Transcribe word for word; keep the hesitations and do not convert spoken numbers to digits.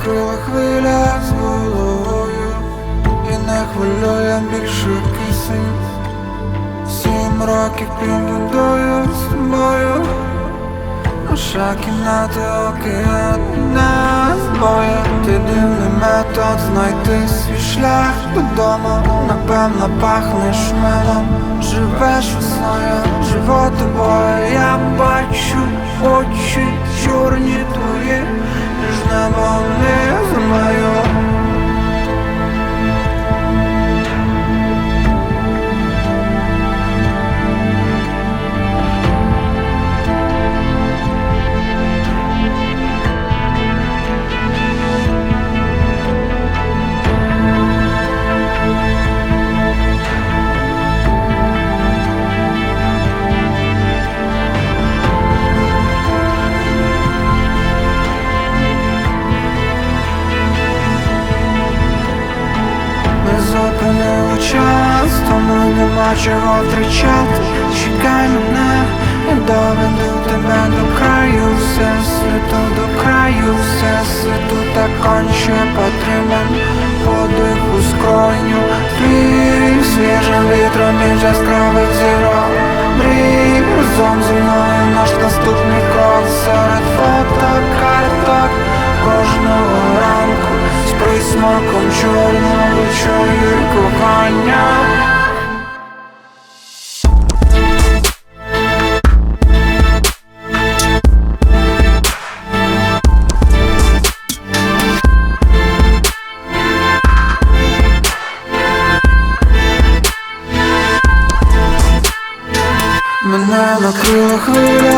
накрила хвиля з головою, і не хвилює більше кисень. Сім років під водою з тобою, наша кімната океан нас збоє. Ти дивний метод знайти свій шлях додому. Напевно пахнеш мелом, живеш весною, живу тобою. Я бачу очі чорні твої, між небом і землею. Зупинили час, тому нема чого втрачати. Чекай мене, я доведу тебе до краю всесвіту, до краю всесвіту. Так конче потрібен подих у скроню твій, свіжим вітром між яскравих зірок. Мрій разом зі мною наш наступний крок серед фотокарток кожного ранку з присмаком чорного чаю кохання. Мене накрила хвиля